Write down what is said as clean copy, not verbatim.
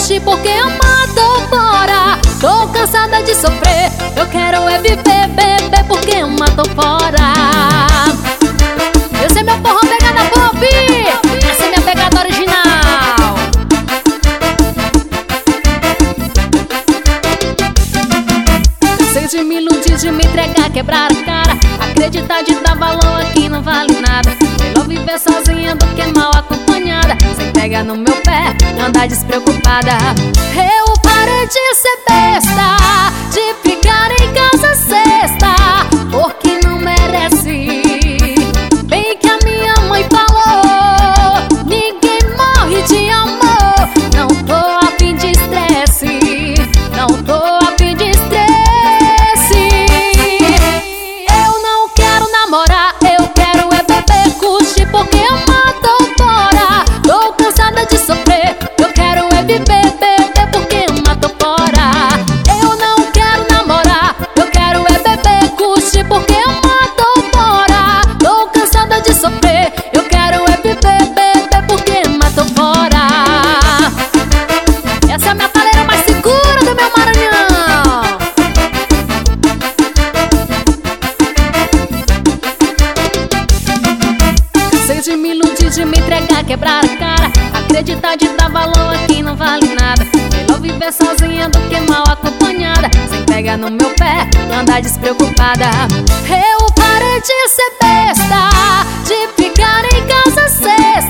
curtir porque amar tô fora. Tô cansada de sofrer, eu quero é viver, beber porque amar tô fora. Eu sei meu forró pegada pop, essa é minha pegada original. Sei de me iludir, de me entregar, quebrar a cara, acreditar de dar valor aqui não vale nada. Melhor viver sozinha do que mal acompanhada. Cê pega no meu pé, andar despreocupada. Eu parei de ser besta, de ficar em casa sexta, porque não merece. Bem que a minha mãe falou, ninguém morre de amor. Não tô a fim de estresse, não tô a fim de estresse. Eu não quero namorar, eu quero é beber, curtir porque amar tô fora. Tô cansada de sofrer, eu quero é viver, beber porque amar tô fora. Eu não quero namorar, eu quero é beber, curtir porque amar tô fora. Tô cansada de sofrer, eu quero é viver, beber porque amar tô fora. Essa é a metaleira mais segura do meu Maranhão. Sei de me iludir, de me entregar, quebrar a cara, acreditar de dar valor aqui não vale nada. Melhor viver sozinha do que mal acompanhada. Sem pegar no meu pé e andar despreocupada. Eu parei de ser besta, de ficar em casa sexta,